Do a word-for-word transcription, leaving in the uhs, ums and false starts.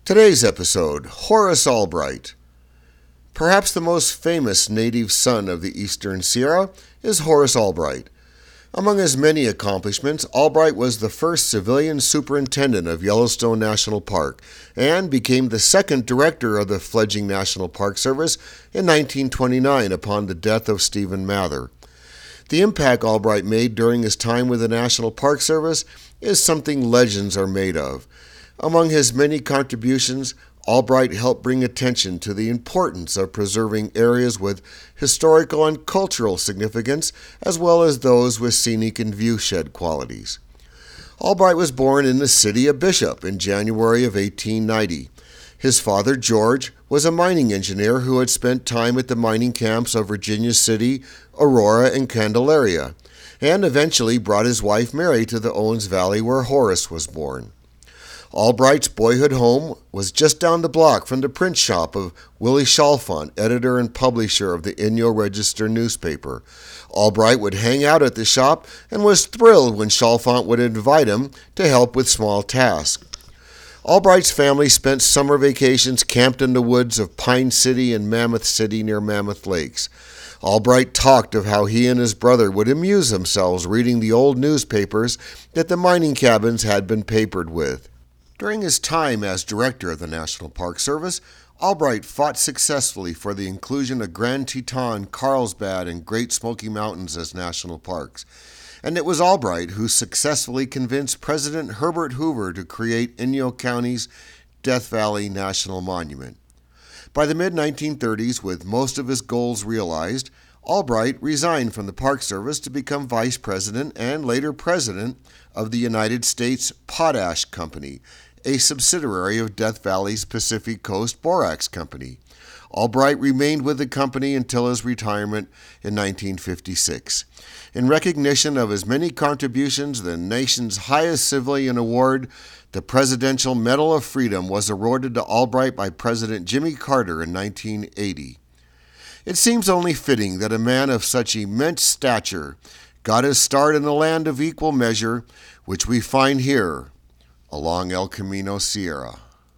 Today's episode, Horace Albright. Perhaps the most famous native son of the Eastern Sierra is Horace Albright. Among his many accomplishments, Albright was the first civilian superintendent of Yellowstone National Park and became the second director of the fledgling National Park Service in nineteen twenty-nine upon the death of Stephen Mather. The impact Albright made during his time with the National Park Service is something legends are made of. Among his many contributions, Albright helped bring attention to the importance of preserving areas with historical and cultural significance, as well as those with scenic and viewshed qualities. Albright was born in the city of Bishop in January of eighteen ninety. His father, George, was a mining engineer who had spent time at the mining camps of Virginia City, Aurora, and Candelaria, and eventually brought his wife Mary to the Owens Valley where Horace was born. Albright's boyhood home was just down the block from the print shop of Willie Chalfant, editor and publisher of the Inyo Register newspaper. Albright would hang out at the shop and was thrilled when Chalfant would invite him to help with small tasks. Albright's family spent summer vacations camped in the woods of Pine City and Mammoth City near Mammoth Lakes. Albright talked of how he and his brother would amuse themselves reading the old newspapers that the mining cabins had been papered with. During his time as director of the National Park Service, Albright fought successfully for the inclusion of Grand Teton, Carlsbad, and Great Smoky Mountains as national parks. And it was Albright who successfully convinced President Herbert Hoover to create Inyo County's Death Valley National Monument. By the mid nineteen thirties, with most of his goals realized, Albright resigned from the Park Service to become vice president and later president of the United States Potash Company, a subsidiary of Death Valley's Pacific Coast Borax Company. Albright remained with the company until his retirement in nineteen fifty-six. In recognition of his many contributions, the nation's highest civilian award, the Presidential Medal of Freedom, was awarded to Albright by President Jimmy Carter in nineteen eighty. It seems only fitting that a man of such immense stature got his start in the land of equal measure, which we find here along El Camino Sierra.